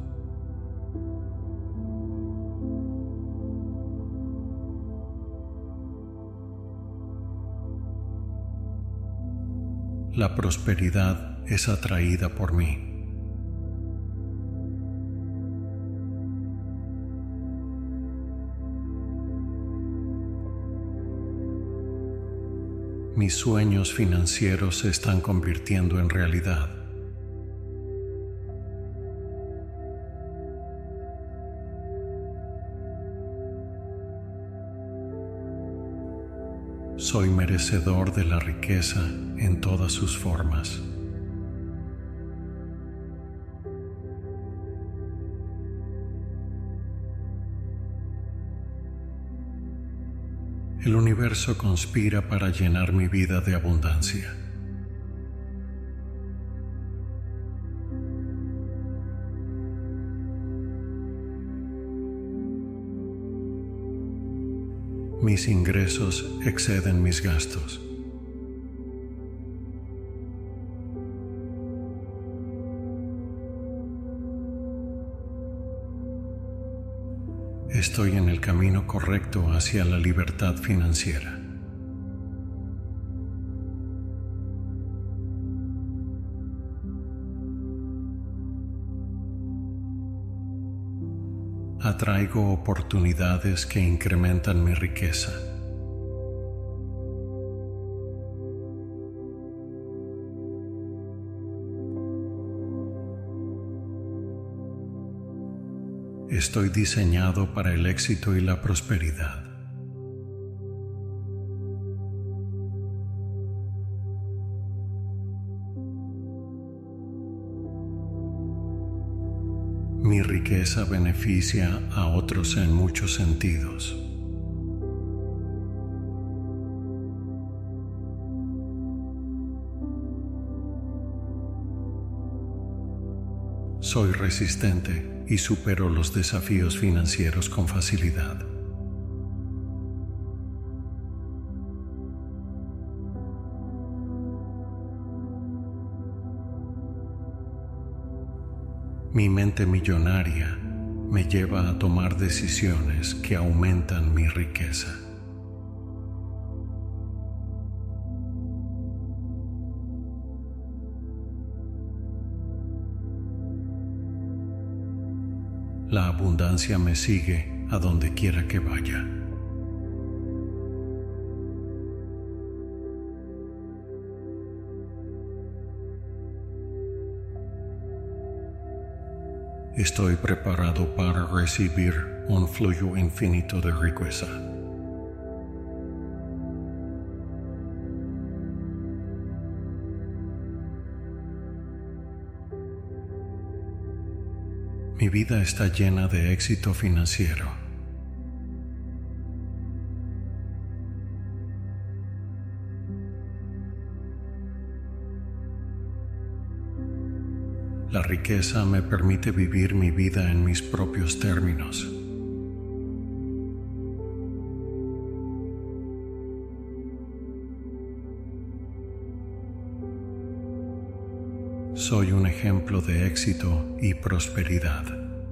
La prosperidad es atraída por mí. Mis sueños financieros se están convirtiendo en realidad. Soy merecedor de la riqueza en todas sus formas. El universo conspira para llenar mi vida de abundancia. Mis ingresos exceden mis gastos. Estoy en el camino correcto hacia la libertad financiera. Atraigo oportunidades que incrementan mi riqueza. Estoy diseñado para el éxito y la prosperidad. Mi riqueza beneficia a otros en muchos sentidos. Soy resistente y supero los desafíos financieros con facilidad. Mi mente millonaria me lleva a tomar decisiones que aumentan mi riqueza. La abundancia me sigue a donde quiera que vaya. Estoy preparado para recibir un flujo infinito de riqueza. Mi vida está llena de éxito financiero. La riqueza me permite vivir mi vida en mis propios términos. Soy un ejemplo de éxito y prosperidad.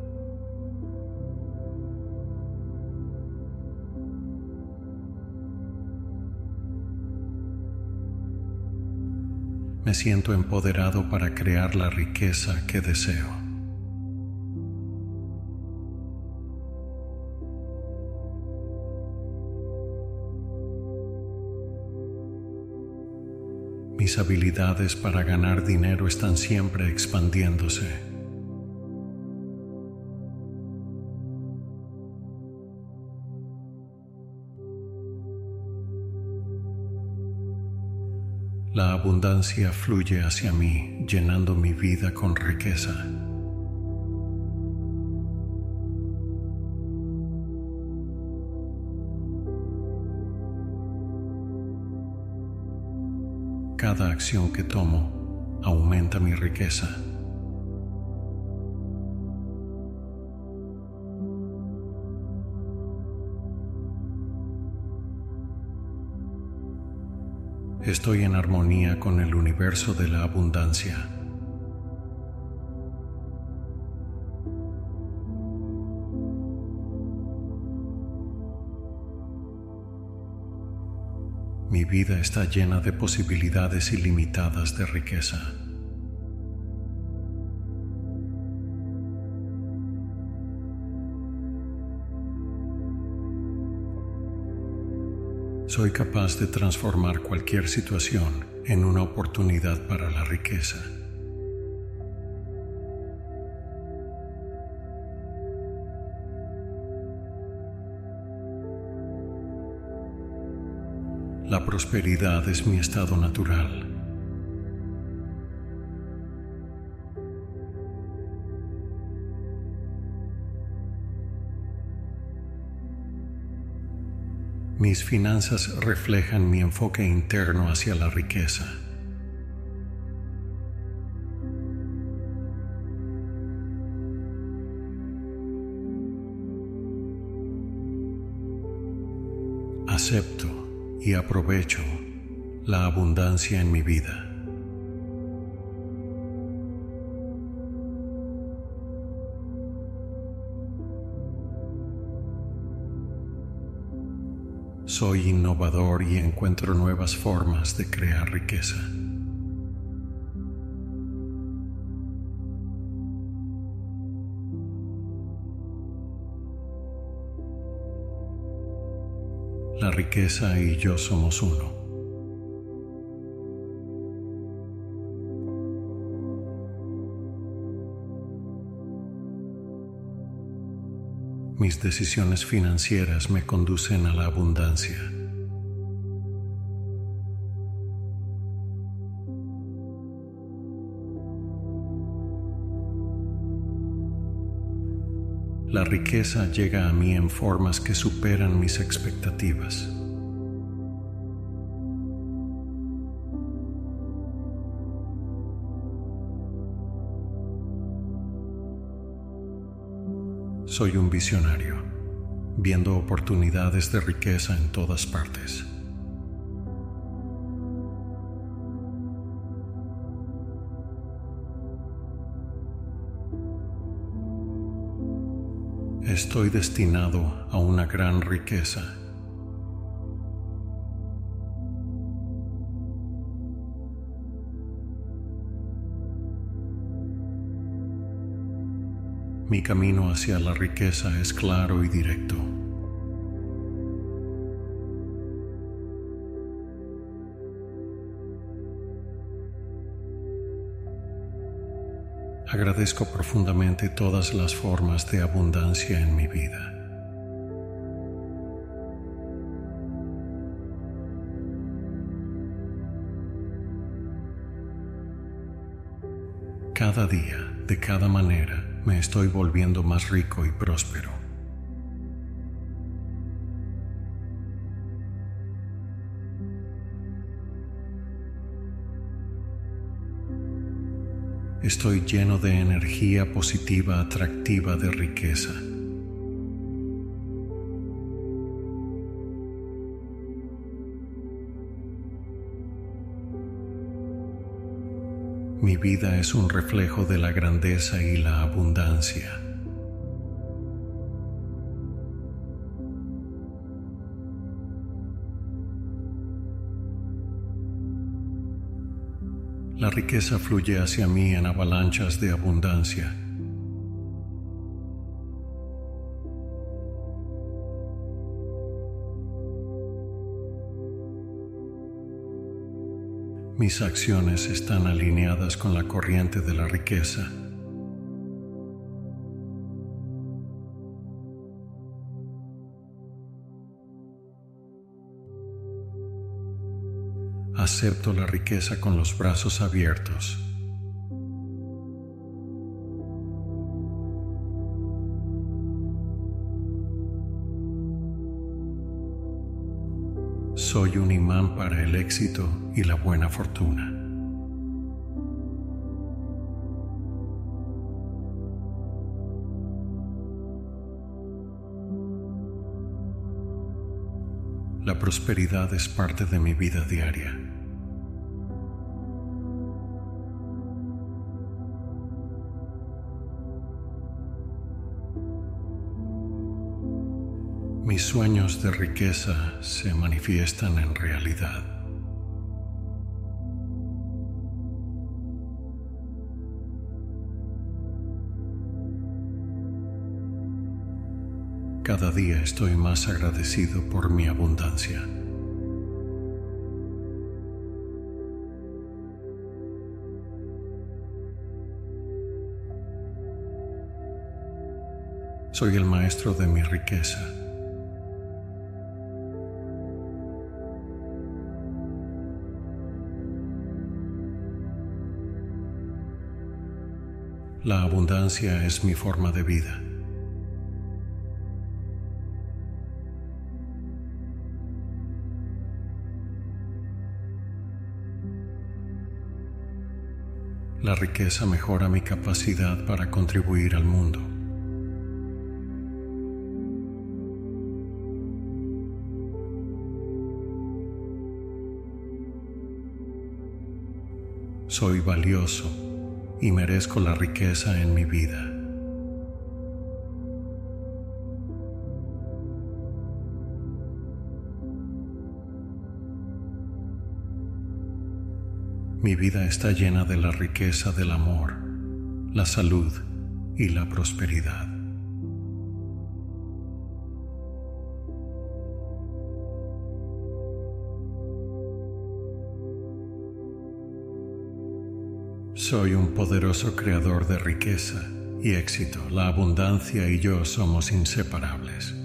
Me siento empoderado para crear la riqueza que deseo. Mis habilidades para ganar dinero están siempre expandiéndose. La abundancia fluye hacia mí, llenando mi vida con riqueza. Cada acción que tomo aumenta mi riqueza. Estoy en armonía con el universo de la abundancia. Mi vida está llena de posibilidades ilimitadas de riqueza. Soy capaz de transformar cualquier situación en una oportunidad para la riqueza. La prosperidad es mi estado natural. Mis finanzas reflejan mi enfoque interno hacia la riqueza. Acepto y aprovecho la abundancia en mi vida. Soy innovador y encuentro nuevas formas de crear riqueza. La riqueza y yo somos uno. Mis decisiones financieras me conducen a la abundancia. La riqueza llega a mí en formas que superan mis expectativas. Soy un visionario, viendo oportunidades de riqueza en todas partes. Estoy destinado a una gran riqueza. Mi camino hacia la riqueza es claro y directo. Agradezco profundamente todas las formas de abundancia en mi vida. Cada día, de cada manera, me estoy volviendo más rico y próspero. Estoy lleno de energía positiva, atractiva de riqueza. Mi vida es un reflejo de la grandeza y la abundancia. La riqueza fluye hacia mí en avalanchas de abundancia. Mis acciones están alineadas con la corriente de la riqueza. Acepto la riqueza con los brazos abiertos. Soy un imán para el éxito y la buena fortuna. La prosperidad es parte de mi vida diaria. Mis sueños de riqueza se manifiestan en realidad. Cada día estoy más agradecido por mi abundancia. Soy el maestro de mi riqueza. La abundancia es mi forma de vida. La riqueza mejora mi capacidad para contribuir al mundo. Soy valioso y merezco la riqueza en mi vida. Mi vida está llena de la riqueza del amor, la salud y la prosperidad. Soy un poderoso creador de riqueza y éxito. La abundancia y yo somos inseparables.